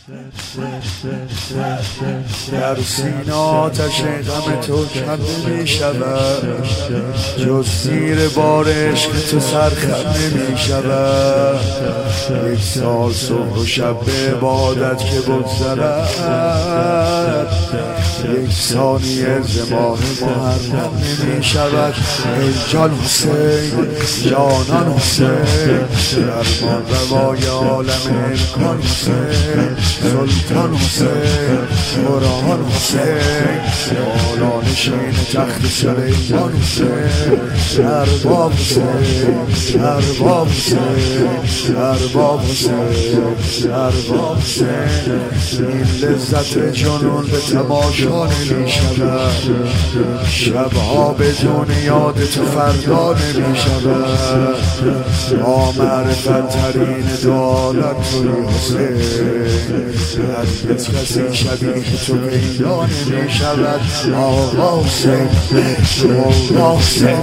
در سینه آتش غم تو کم نمی شود، جز زیر بار عشق تو سرخم نمی شود. یک سال صبح و شب به عبادت که بگذرد، یک ثانیه ز ماه محرم نمی شود. ای جان حسین، جانان حسین، درمان روای عالم امکان حسین، سلطان حسین، قرآن حسین، بالا نشین تخت سلیمان حسین، ارباب حسین، ارباب حسین، ارباب حسین، ارباب حسین. این لذت جنون به تماشا نمی شود، شبها بدون یاد تو فردا نمی شود. با معرفت ترین دولت توی حسین، هرگز کسی شبیه تو پیدا نمی شود. آقا حسین، آقا حسین،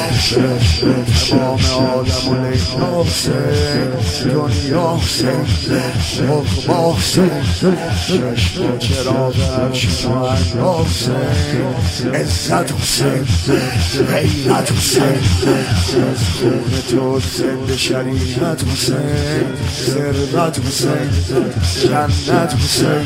تمام عالم و لیلا حسین، دنیا حسین، عقبا حسین، چشم و چراغ عرش معلا حسین، عزت حسین، غیرت حسین، از خون تو زنده شریعت حسین، ثروت حسین، جنت حسین،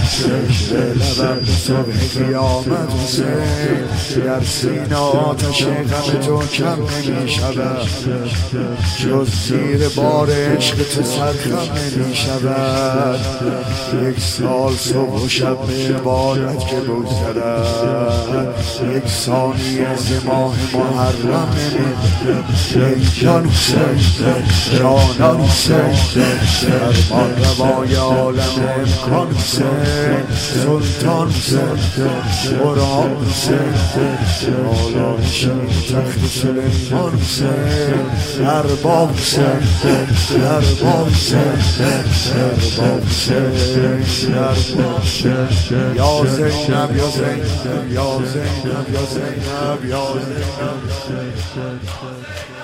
لبم به صبح قیامت حسین. در سینه آتش غم تو کم نمی شود، جز زیر بار عشق تو سرخم نمی شود. یک سال صبح و شب به عبادت که بگذرد، یک ثانیه ز ماه محرم نمی شود. ای جان حسین، جانان حسین، درمان روای عالم امکان حسین، سلطان حسین، قرآن حسین، بالا نشین تخت سلیمان حسین، ارباب حسین، ارباب حسین، ارباب حسین، ارباب حسین. یا زینب یا زینب یا زینب یا زینب یا زینب.